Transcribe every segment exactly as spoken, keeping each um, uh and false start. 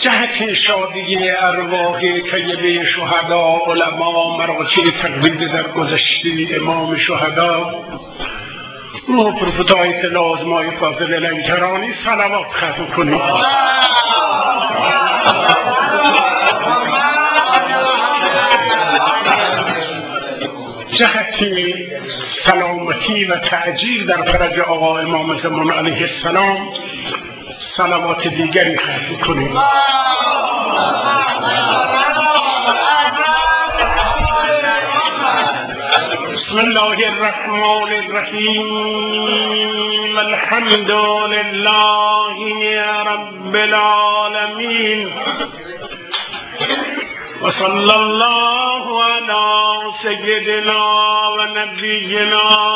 جهت شادی ارواح طیبه شهدا، علما، مراجع تقلید در گذشته امام شهدا، روح پروفت لازمای فاضل لنکرانی صلوات ختم کنید. جهتی سلامتی و تعجیل در فرج آقا امام زمان علیه السلام صلوات دیگری ختم کنید. بسم الله الرحمن الرحیم. الحمد لله رب العالمین و صلی الله علی سیدنا و نبینا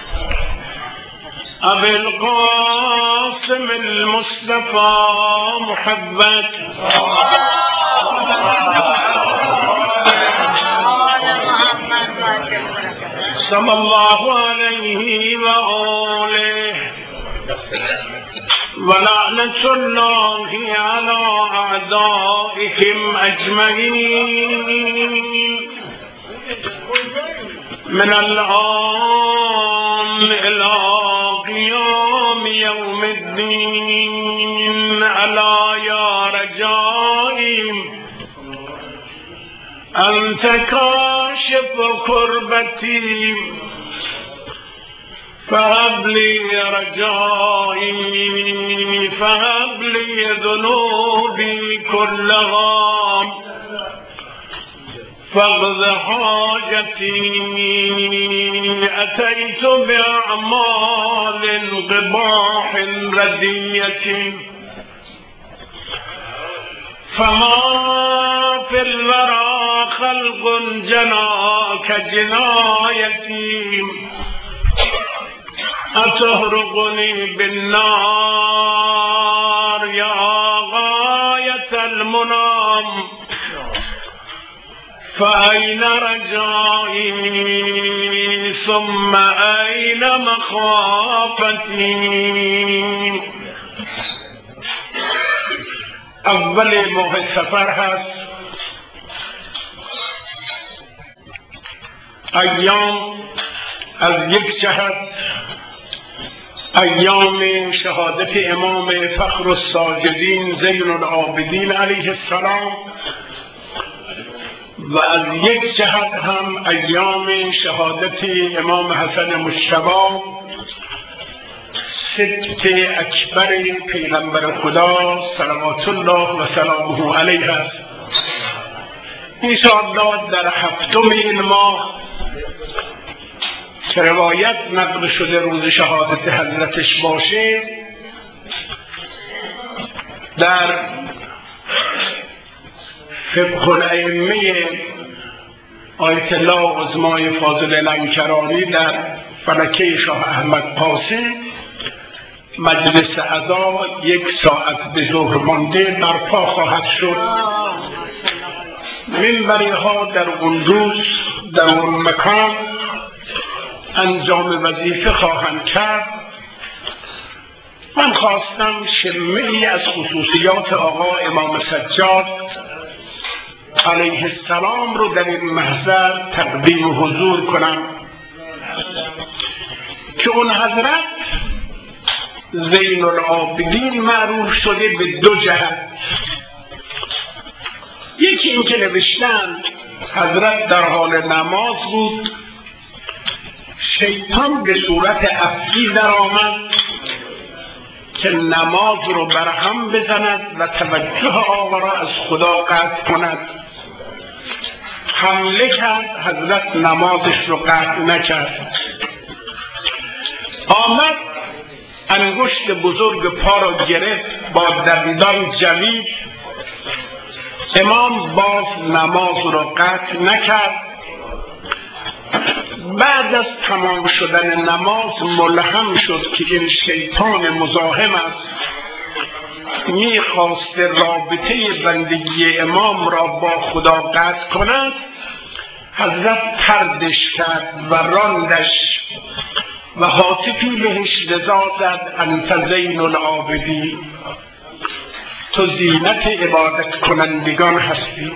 ابی القاسم المصطفى محمد صلی الله علیه و آله و لعنت الله علی اعدائهم اجمعین من الآن الى قیام یوم الدین. الا یا رجائیم انت کاشف کربتی فهب لی رجائی فهب لی ذنوبی کلها فاقض حاجتی. اتیت باعمال قباح ردیة فما فی الورى خلق جناک جنایتی. اتهرقنی بالنار یا غایة المنام فأين رجائي ثم أين مخافتي. اول ماه سفر هست. ایام از یک جهت ایام شهادت امام فخر الساجدین زین العابدین علیه السلام و از یک جهت هم ایام شهادت امام حسن مجتبی سبط اکبر پیغمبر خدا صلوات الله و سلامه علیه است. انشاءالله در هفتم این ماه که روایت نقل شده روز شهادت حضرتش باشه، در فقه الائمه آیت الله عظمای فاضل لنکرانی در فلکه شاه احمد قاسم مجلس عزا یک ساعت به ظهر مانده برپا خواهد شد. منبری ها در اون روز در اون مکان انجام وظیفه خواهند کرد. من خواستم شمه‌ای از خصوصیات آقا امام سجاد علیه السلام رو در این محضر تقدیم و حضور کنم که اون حضرت زین العابدین معروف شده به دو جهت. یکی این که نوشتن حضرت در حال نماز بود، شیطان به صورت افعی در آمد که نماز رو برهم بزند و توجه آقا را از خدا قطع کند. حمله کرد، حضرت نمازش رو قطع نکرد. آمد انگشت بزرگ پا را گرفت، با دندان جوید. امام باز نماز را قطع نکرد. بعد از تمام شدن نماز ملهم شد که این شیطان مزاحم است، میخواست رابطه بندگی امام را با خدا قطع کند. حضرت پردش کرد و راندش و هاتفی بهش رضا زد انت زین العابدین. تو زینت عبادت کنندگان هستی.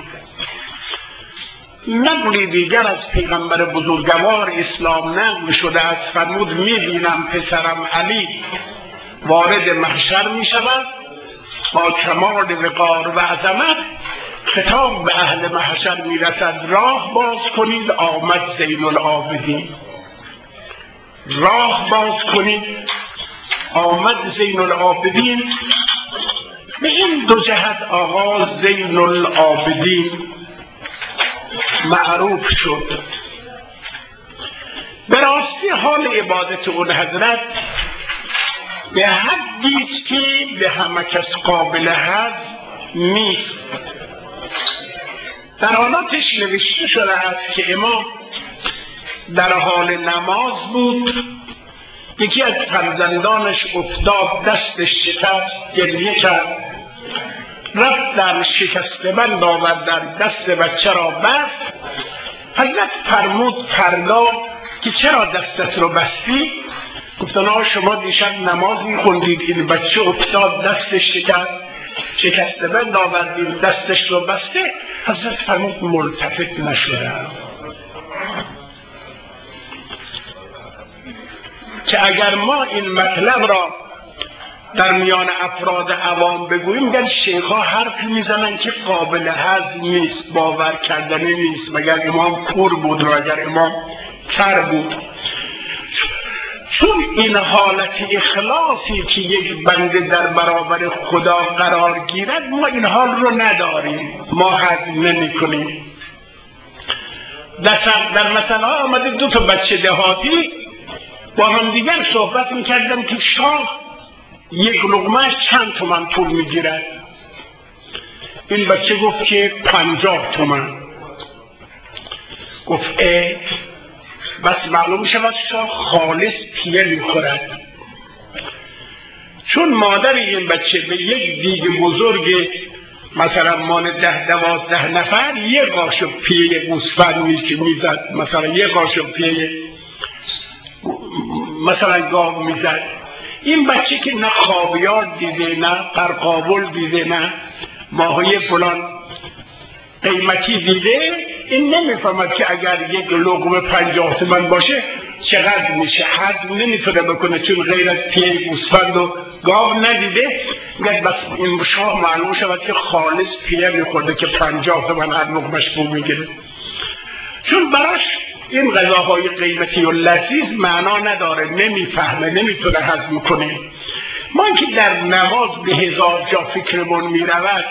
نقلی دیگر از پیغمبر بزرگوار اسلام نقل شده است، فرمود میبینم پسرم علی وارد محشر میشود با کمال وقار و عظمت، خطاب به اهل محشر میرسد راه باز کنید آمد زین العابدین، راه باز کنید آمد زین العابدین. به این دو جهت آغاز زین العابدین معروف شد. به راستی حال عبادت اون حضرت به حدیست که به همه کس قابل هست نیست. در حالاتش نوشته شده است که امام در حال نماز بود، یکی از فرزندانش افتاد دستش شکست، گریه کرد، رفت در شکسته بند آورد در دست بچه را بست. حضرت فرمود فردا که چرا دستت رو بستی؟ گفتن آقا شما دیشب نماز میخوندید این بچه افتاد دستش شکست، شکسته بند آوردید دستش رو بسته. حضرت فرمود ملتفت نشدم که اگر ما این مطلب را در میان افراد عوام بگوییم میگن شیخ‌ها حرف میزنن که قابل هضم نیست، باور کردنی نیست، مگر امام کور بود و اگر امام کر بود. چون این حالت اخلاصی که یک بنده در برابر خدا قرار گیرد ما این حال رو نداریم، ما هضم نمی کنیم. در مثلا آمده دو تا بچه دهاتی با هم دیگر صحبت میکردم که شاه یک لقمهش چند تومن پول میگیرد. این بچه گفت که پنجاه تومن. گفت اه بس معلوم شود شاه خالص پیه میخورد. چون مادر این بچه به یک دیگ بزرگ مثلا مال ده دوازده نفر یک قاشق پیه گوسفند میزد، مثلا یک قاشق پیه مثلا گاو میزد. این بچه که نه خاویار دیده، نه قرقاول دیده، نه ماهی فلان قیمتی دیده، این نمیفهمد که اگر یک لقمه پنجاه تومن باشه چقدر میشه، هضم نمیتونه بکنه چون غیر از پیه گوسفند و گاو ندیده. میگه بس این شاه معلوم شود که خالص پیه میخورده که پنجاه تومن هر لقمهش پول میگیره. چون براش این غذاهای قیمتی و لذیذ معنا نداره، نمیفهمه، نمیتونه هضم کنه. ما که در نماز به هزار جا فکرمون میرود،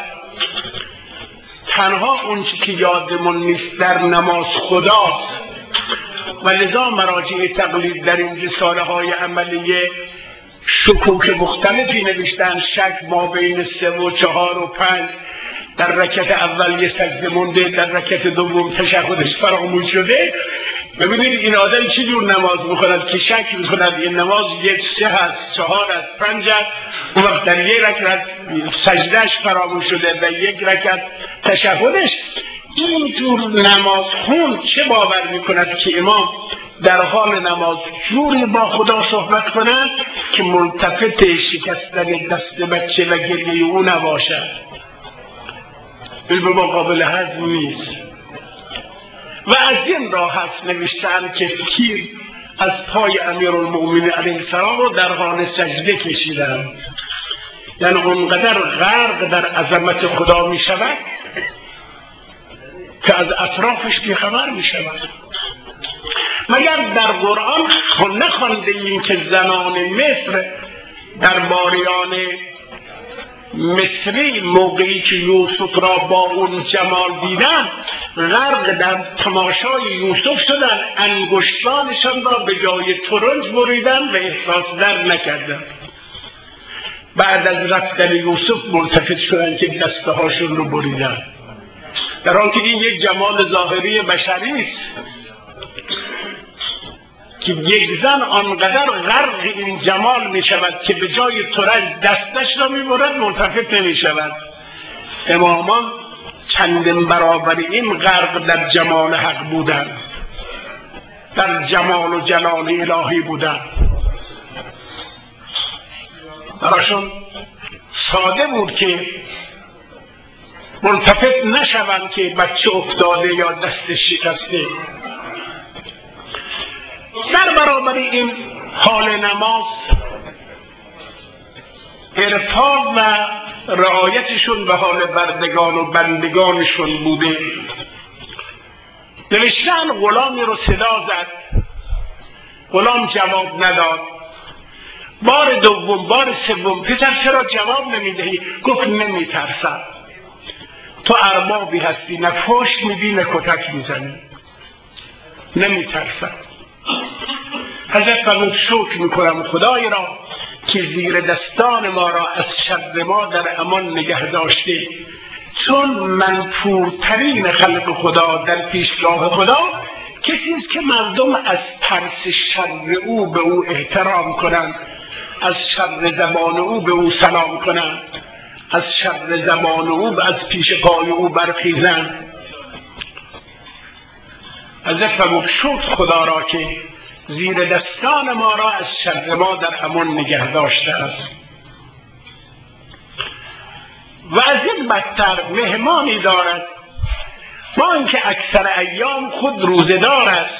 تنها اون چی که یادمون نیست در نماز خداست و لذا مراجع تقلید در این رساله های عملیه شکوک مختلفی نوشتن، شک ما بین سه و چهار و پنج، در رکعت اول یه سجده مونده، در رکعت دوم تشهدش فراموش شده. ببینید این آدم چی جور نماز میخوند که شک میکند این نماز یک سه هست، چهار هست، پنج هست، اون وقت در یک رکعت سجدهش فراموش شده و یک رکعت تشهدش. این جور نماز خون چه باور میکند که امام در حال نماز جوری با خدا صحبت کند که ملتفت شکستن دست بچه و گریه او نباشد. این به ما قابل هضم نیست. و از این راه هست نوشتن که تیر از پای امیرالمؤمنین علیه السلام رو در حال سجده کشیدن، یعنی اونقدر غرق در عظمت خدا می شود که از اطرافش بیخبر می شود. مگر در قرآن نخوانده این که زنان مصر در باریان مصری موقعی که یوسف را با اون جمال دیدن غرق در تماشای یوسف شدن، انگشتانشان را به جای ترنج بریدن و احساس در نکردن. بعد از رفتن یوسف ملتفت شدن که دسته هاشون رو بریدن، در حالی که این یک جمال ظاهری بشری است که یک زن آنقدر غرق این جمال می شود که به جای ترنج دستش را می برد ملتفت نمی شود. امامان چندین برابر این غرق در جمال حق بودن، در جمال و جلال الهی بودن. براشون ساده بود که ملتفت نشوند که بچه افتاده یا دست شکسته. در برابر این حال نماز عرفان و رعایتشون به حال بردگان و بندگانشون بوده. نوشتن غلامی رو صدا زد، غلام جواب نداد. بار دوم، بار سوم، پسر چرا جواب نمیدهی؟ گفت نمیترسم، تو اربابی هستی، نه پشت میدی نه کتک میزنی، نمیترسم. حضرت فرمود شکر میکنم خدای را که زیر دستان ما را از شر ما در امان نگه داشته، چون منفورترین خلق خدا در پیشگاه خدا کسی است که مردم از ترس شر او به او احترام کنند، از شر زبان او به او سلام کنند، از شر زبان او از پیش پای او برخیزند. حضرت فرمود شکر خدا را که زیر دستان ما را از شر ما در امان نگه داشته است. و از این بدتر مهمانی دارد، با اینکه اکثر ایام خود روزه‌دار است،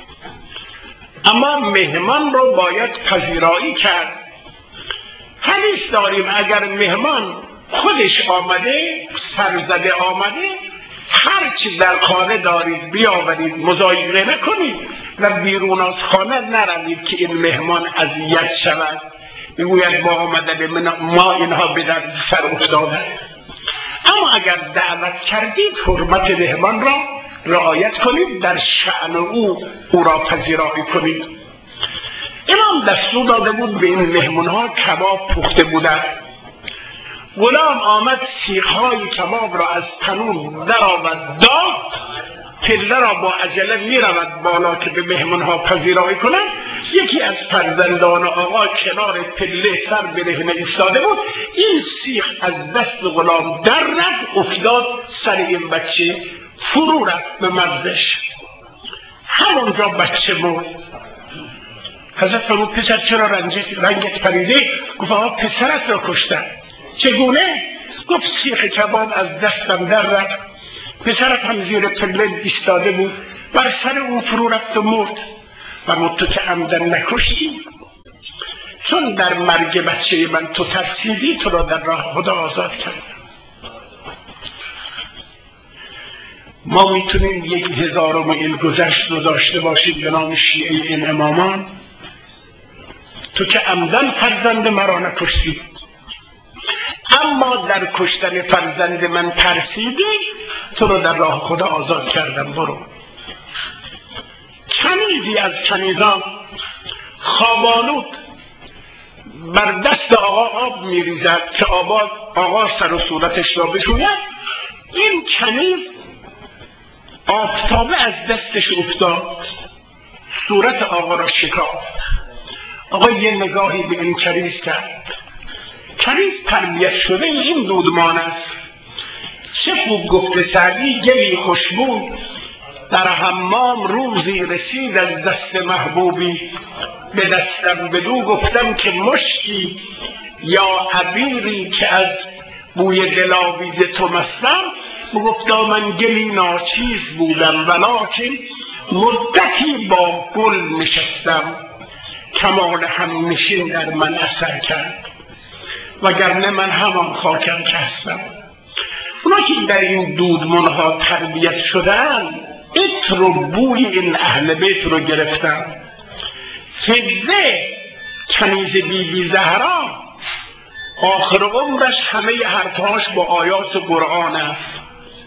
اما مهمان رو باید پذیرایی کرد. حدیث داریم اگر مهمان خودش آمده، سرزده آمده، هرچی در خانه دارید بیاورید، مضایقه نکنید و بیرون از خانه نروید که این مهمان اذیت شود، میگوید ما آمده به ما اینها به در سر افتاده. اما اگر دعوت کردید حرمت مهمان را رعایت کنید، در شأن او او را پذیرایی کنید. امام دستور داده بود به این مهمانها کباب پخته بودند. غلام آمد سیخهای کباب را از تنور در آورد داد، پله را با عجله می رود بالا که به مهمانها پذیرایی کنند. یکی از فرزندان آقا کنار پله سر برهنه ایستاده بود، این سیخ از دست غلام در رفت، افتاد سر این بچه، فرو رفت به مغزش، همونجا بچه مرد. حضرت فرمود پسر چرا رنگت پریده؟ گفت آقا پسرت را کشتن. چگونه؟ گفت سیخ کباب از دستم در رفت، پسرت هم زیر پله ایستاده بود، بر سر او فرو رفت و مرد. و تو که عمدن نکشتی، چون در مرگ بچه من تو ترسیدی، تو را در راه خدا آزاد کردم. ما میتونیم یک هزارم این گذشت رو داشته باشیم به نام شیعه این امامان. تو که عمدن فرزند مرا نکشتی، اما در کشتن فرزند من ترسیدی، تو رو در راه خدا آزاد کردم، برو. کنیزی از کنیزان خوابالود بر دست آقا آب میریزد که آباد آقا سر و صورتش را بشوید. این کنیز آفتابه از دستش افتاد، صورت آقا را شکافت. آقا یه نگاهی به این کنیز کرد. کنیز تربیت شده این دودمان است. چه خوب گفته سعدی، گلی خوشبو در حمام روزی رسید از دست محبوبی، به دستم بدو گفتم که مشکی یا عبیری که از بوی دلاویز تو مستم. بگفتا من گلی ناچیز بودم، ولکن مدتی با گل نشستم، کمال همنشین در من اثر کرد، وگرنه من همان خاکم که هستم. اونا که در این دودمانها تربیت شدن، عطر و بوی این اهل بیت رو گرفتن. فضه کنیز بی بی زهرا آخر عمرش همه حرفهاش با آیات قرآن است.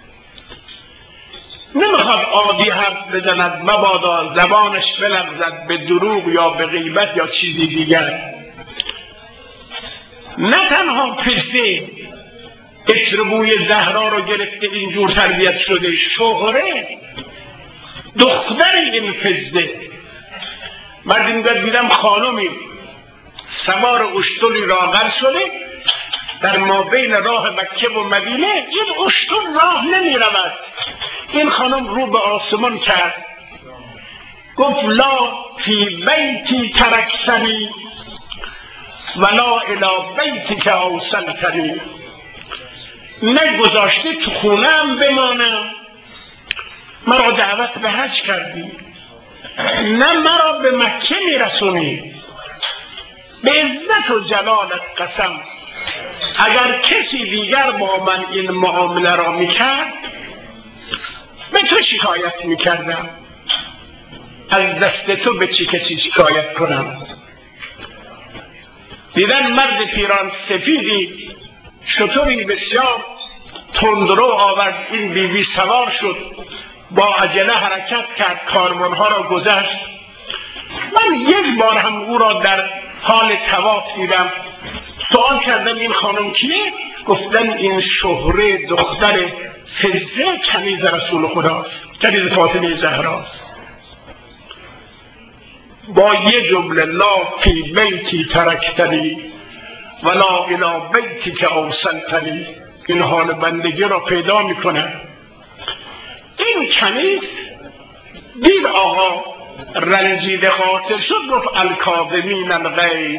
نمیخواد عادی حرف بزند، مبادا زبانش بلغزد به دروغ یا به غیبت یا چیزی دیگر. نه تنها فضه عطر بوی زهرا رو گرفته اینجور تربیت شده، شهره دختر این فضه. من اینجا دیدم خانمی سوار اشتری راغر شده در ما بین راه مکه و مدینه، این اشتر راه نمی رود. این خانم رو به آسمان کرد، گفت لا فی بیتی ترکتنی ولا الی بیتک اوصلتنی، نه گذاشته تو خونم بمانم، مرا دعوت به حج کردی، نه مرا به مکه میرسونی. به عزت و جلالت قسم اگر کسی دیگر با من این معامله را میکرد به تو شکایت میکردم. از دست تو به چی کسی شکایت کنم؟ دیدن مرد پیران سفیدی شتری بسیار تندرو آورد، این بیبی سوار شد، با عجله حرکت کرد، کاروانها را گذشت. من یک بار هم او را در حال طواف دیدم. سوال کردم این خانم کیه؟ گفتن این شهره دختر فزه کنیز رسول خداست، کنیز فاطمه زهراست. با یه جمله لا فی بیتی ترکتنی ولا الی بیتی که اوصلتنی، این حال بندگی را پیدا میکنه. این کنیز دید آقا رنجیده خاطر شد، گفت الکاظمین الغیظ،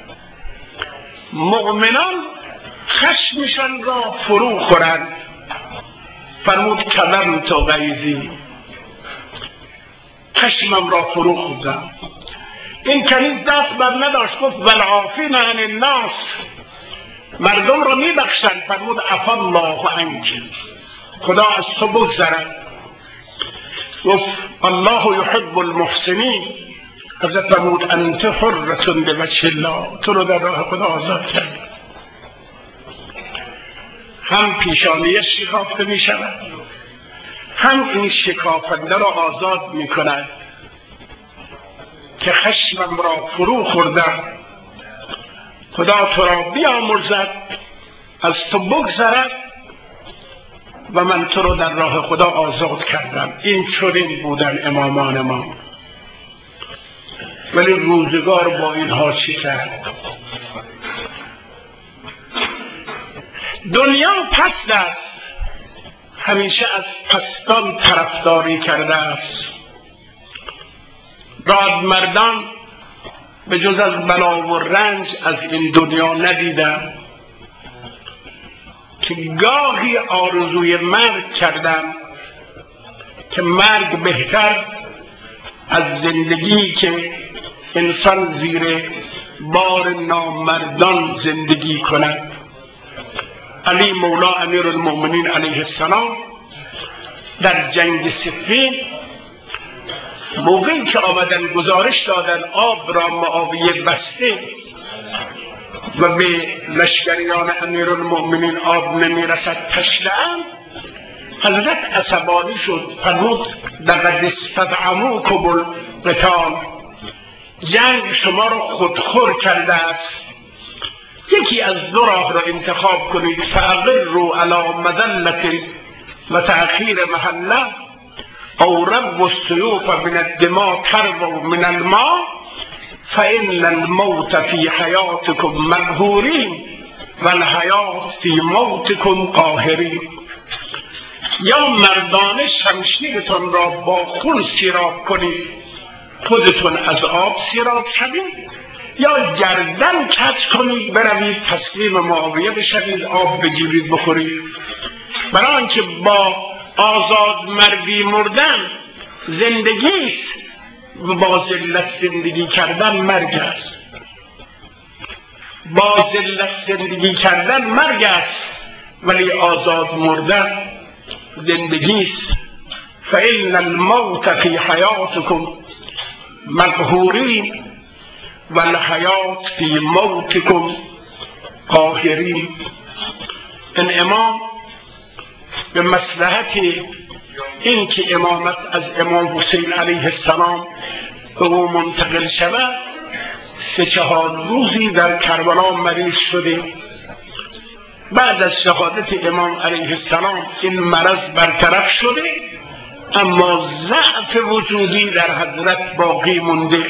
مؤمنان خشمشان را فرو خورند. فرمود کظمت غیظی، خشمم را فرو خوردم. این کنیز دست بر نداشت، گفت والعافین عن الناس، مردم را میبخشند. فرمود عفا الله عنک، خدا از تو بگذرد. گفت الله یحب المحسنین، حضرت فرمود انت حرة بوجه الله، تو رو در راه خدا آزاد کرد. هم پیشانی شکافته می شود، هم این شکافنده را آزاد می کند که خشمم را فرو خوردم، خدا تو را بیامرزد، از تو بگذرد و من تو رو در راه خدا آزاد کردم. این چنین بودن امامان ما. ولی روزگار با اینها چی کرد؟ دنیا پست است، همیشه از پستان طرفداری کرده است. رادمردان به جز از بلا و رنج از این دنیا ندیدم که گاهی آرزوی مرگ کردم که مرگ بهتر از زندگی که انسان زیر بار نامردان زندگی کند. علی مولا امیرالمؤمنین علیه السلام در جنگ صفین موقعی که آمدن گزارش دادن آب را معاویه بسته و به لشکریان امیرالمؤمنین آب نمیرسد تشنه‌اند، حضرت عصبانی شد. فرمود لقد استطعموکم القتال، جنگ شما را خودخور کرده است، یکی از دو راه را انتخاب کنید، فاقروا علی مذلة و تأخیر محله او رب السیوف من الدماء تربو من الماء فإن الموت فی حیاتکم مقهورین و الحیات فی موتکم قاهرین. یا مردانه شمشیرتان را با خون سیراب کنید، خودتون از آب سیراب شوید، یا گردن کج کنید بروید تسلیم معاویه بشوید، آب بگیرید بخورید. برای آنکه با آزاد مردی مردن زندگی است و با ذلت زندگی کردن مرگ است. با ذلت زندگی کردن مرگ است، ولی آزاد مردن زندگی است. فإن الموت فی حیاتکم مقهورین و الحیات فی موتکم قاهرین. این امام به مصلحت این که امامت از امام حسین علیه السلام به او منتقل شود، سه چهار روزی در کربلا مریض شده. بعد از شهادت امام علیه السلام این مرض برطرف شده، اما ضعف وجودی در حضرت باقی مونده.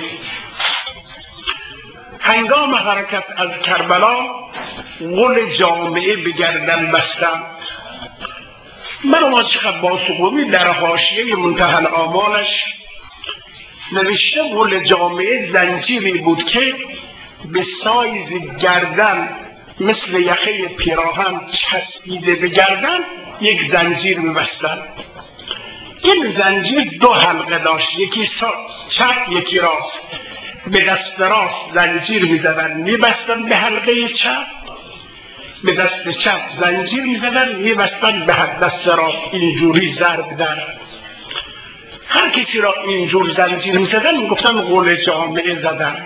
هنگام حرکت از کربلا غل جامعه به گردن بستم. مرحوم شیخ عباس قمی در حاشیه منتهی الآمالش نوشته غل جامعه زنجیری بود که به سایز گردن مثل یخه پیراهن چسبیده به گردن یک زنجیر می‌بستن. این زنجیر دو حلقه داشت، یکی چپ یکی راست. به دست راست زنجیر می‌زدن می‌بستن به حلقه چپ، به دست چپ زنجیر می‌زدن می‌بستن به دست راست. اینجوری ضرب در هر کسی را اینجور زنجیر می‌زدن میگفتن قول جامعه زدن.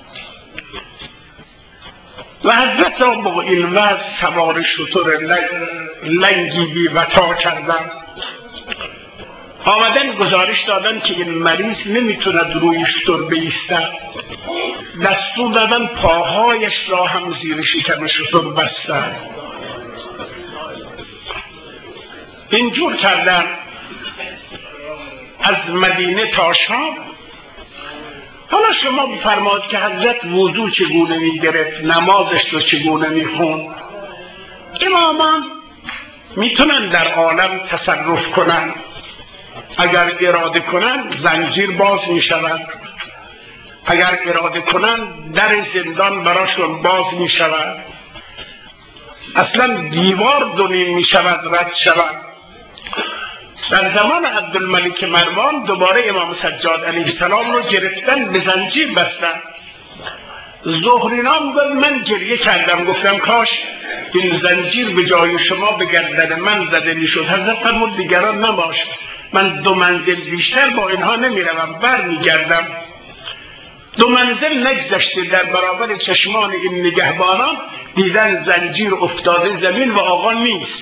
و حضرت را با این وضع سوار شتر لنگی بی وطا کردن. آمدن گزارش دادن که این مریض نمیتوند روی شتر بایستد. دستور دادن پاهایش را هم زیر شکم شتر بستن. اینجور کردن از مدینه تا شام. حالا شما بفرمایید که حضرت وضو چگونه میگرفت، نمازش رو چگونه میخوند. امامان میتونن در عالم تصرف کنن، اگر اراده کنن زنجیر باز میشود، اگر اراده کنن در زندان براشون باز میشود، اصلا دیوار دونیم میشود رد شود. در زمان عبدالملک مروان دوباره امام سجاد علیه السلام رو گرفتن به زنجیر بستن. زهرینام گفت من گریه کردم، گفتم کاش این زنجیر به جای شما به گردن من زده میشد. حضرت فرمود دیگران نباش، من دو منزل بیشتر با اینها نمیروم، بر میگردم. دو منزل نگذشته در برابر چشمان این نگهبانان دیدن زنجیر افتاده زمین و آقا نیست.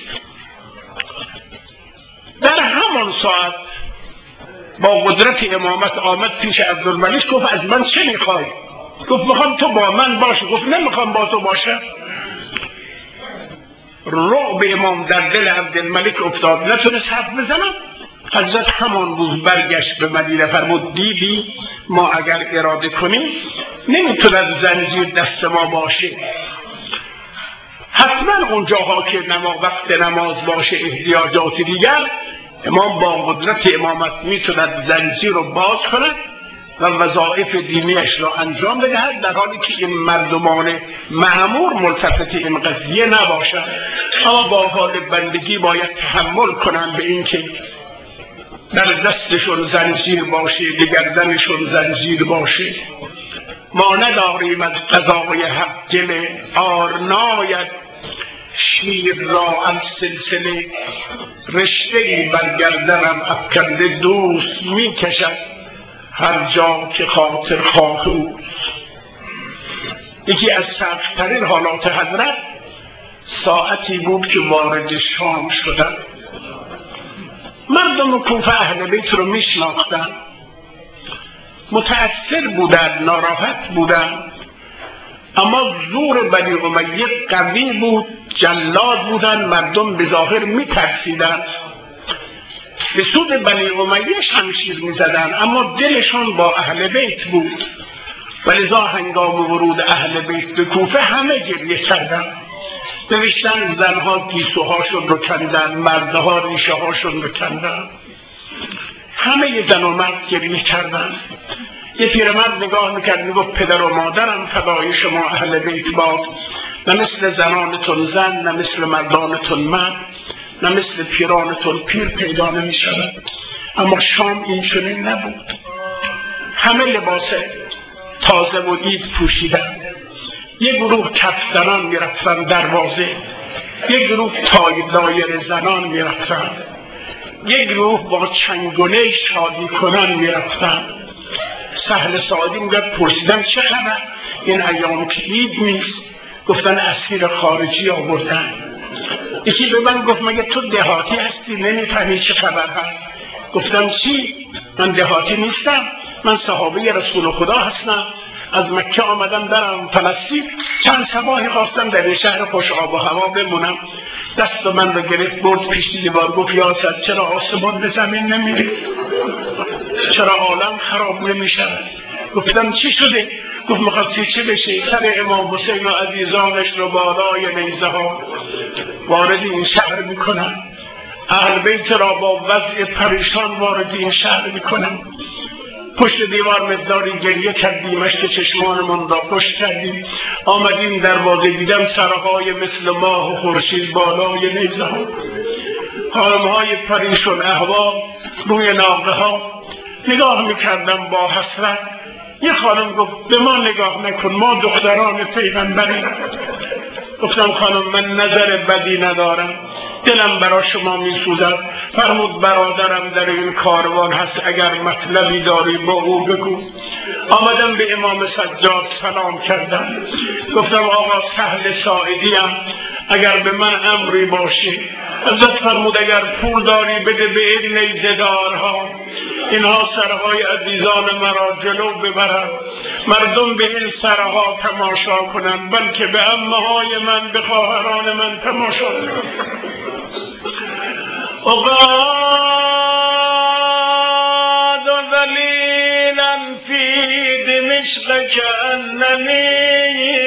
در همان ساعت با قدرت امامت آمد پیش عبدالملک، گفت از من چه میخوای؟ گفت میخوام تو با من باشی. گفت نمیخوام با تو باشم. رعب امام در دل عبدالملک افتاد، نتونست حرف بزنم. حضرت همان روز برگشت به مدینه، فرمود دیدی ما اگر اراده کنیم نمیتوند زنجیر دست ما باشه. حتما اونجاها که نما وقت نماز باشه احتیاجات دیگر، امام با قدرت امامت میتوند زنجیر رو باز کند و وظایف دینیش را انجام بدهد، در حالی که این مردمان مأمور ملتفت این قضیه نباشد. اما با حال بندگی باید تحمل کنند به این که در دستشون زنجیر باشه، به گردنشون زنجیر باشه. ما نداریم از قضای حق گل آرناید، شیر را از سلسله رشته‌ای بر گردنم افکنده دوست می کشد هر جا که خاطر خواه اوست. یکی از سخت‌ترین حالات حضرت ساعتی بود که وارد شام شدن. مردم کوفه اهل بیت رو می شناختن، متأثر بودن، ناراحت بودن، اما زور بنی امیه قوی بود، جلاد بودن، مردم به ظاهر می ترسیدن، به سود بنی امیه شمشیر می زدن، اما دلشون با اهل بیت بود. ولذا هنگام ورود اهل بیت به کوفه همه گریه کردن. نوشتن زنها گیسوهاشون رو کندن، مردها ریشه هاشون رو کندن، همه زن و مرد گریه کردن. یه پیرمرد نگاه میکرد میگفت پدر و مادرم فدای شما اهل بیت باد، نه مثل زنانتون زن، نه مثل مردانتون مرد، نه مثل پیرانتون پیر پیدا نمیشود. اما شام این چنین نبود. همه لباس تازه و عید پوشیدن. یک گروه کف زنان میرفتن دروازه، یک گروه تای دایر زنان میرفتن، یک گروه با چنگونه شادی کنان میرفتن. سهل سعادی میگه پرسیدم چه خبر؟ این ایام که عید نیست. گفتن اسیر خارجی آوردن. یکی به من گفت مگه تو دهاتی هستی نمیفهمی چه خبر هست؟ گفتم چی؟ من دهاتی نیستم، من صحابه رسول خدا هستم، از مکه آمدم برم فلسطین، چند صباحی خواستم در این شهر خوش آب و هوا بمونم. دست من رو گرفت برد پیش دیوار، گفت یا سد چرا آسمان به زمین نمیره؟ چرا عالم خراب نمیشه؟ گفتم چی شده؟ گفت مخواستی چه بشه؟ سر امام حسین و عزیزانش رو بالای نیزه ها وارد این شهر میکنن، اهل بیت را با وضع پریشان وارد این شهر میکنن. پشت دیوار مقداری گریه کردیم، اشک چشمانمان را خشک کردیم، آمدیم دروازه، دیدم سرهای مثل ماه و خورشید بالای نیزه ها، خانم‌های پریشان احوال روی ناقه ها. نگاه میکردم با حسرت. یه خانم گفت به ما نگاه نکن، ما دختران پیغمبریم. گفتم خانم من نظر بدی ندارم، دلم برای شما میسوزد. فرمود برادرم در این کاروان هست، اگر مطلبی داری با او بگو. آمدم به امام سجاد سلام کردم، گفتم آقا سهل ساعدیم، اگر به من امری باشی. حضرت فرمود اگر پول داری بده به این نیزه دارها، اینها سرهای عزیزان مرا جلو ببرند، مردم به این سرها تماشا کنند، بلکه به عمه های من، به خواهران من تماشا کنند. اقعد ذلیلا فی دمشق کأننی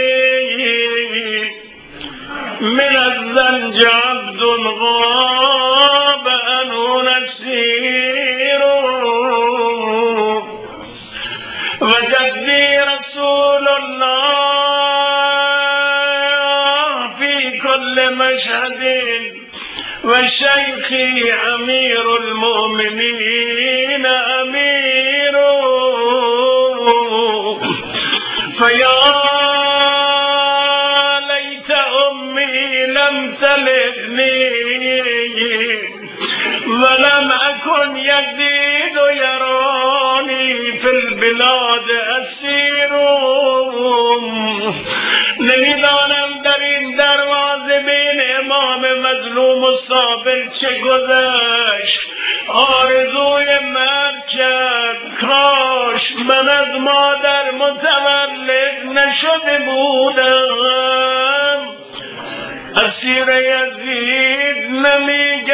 من الزنج عبد غاب عنه نسیر وجدی رسول الله فی کل مشهد وشیخی امیر المؤمنین امیر فیا لم تلدني ولم أكن يزيد يراني في البلاد أسير. نمیدانم در این دروازه بین امام مظلوم و صابر چه گذشت. آرزوی مرگ کرد کاش من از مادر متولد نشده بودم، اسیر یزید نمی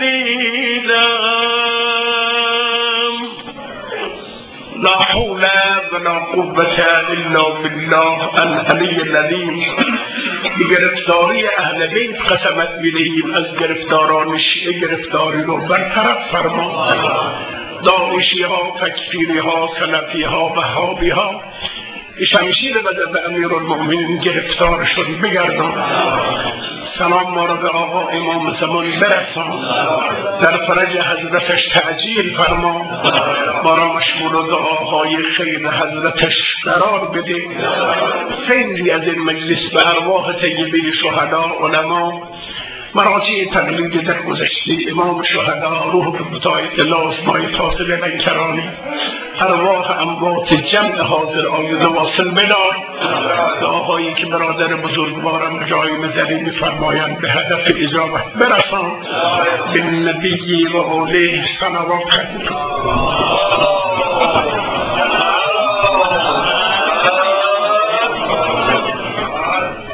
گردیدم. لا حول ولا قوة الا بالله العلی العظیم. به گرفتاری اهل بیت قسمت می‌دهیم، از گرفتاران شیعه گرفتاری رو برطرف فرما. داعشی ها، تکفیری ها، سلفی ها، وهابی ها شمشیر وزد امیر المؤمنین گرفتارشون بگردان. سلام ما را به آقا امام زمان برسان، در فرج حضرتش تعجیل فرما، ما را مشمول دعاهای خیر حضرتش قرار بده. خیلی از این مجلس به ارواح طیبه شهدا، علما، مراجع تقلید در گذشته، امام شهدا، روح قدسای اله اسماعیل فاصل لنکرانی، ارواح اموات جمع حاضر آیوده واصل بدار. دعاهایی که برادر بزرگوارم جای نظری می‌فرمایند به هدف اجابت برسان. به نبی و اولیه صلوات.